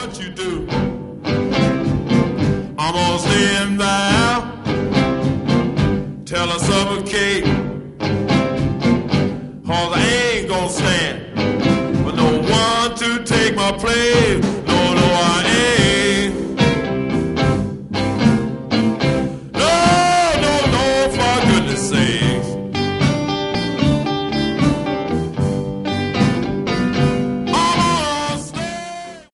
what you do. I'm gonna stand there till I suffocate. 'Cause I ain't gonna stand for no one to take my place. No, no, I ain't. No, no, no, for goodness sake.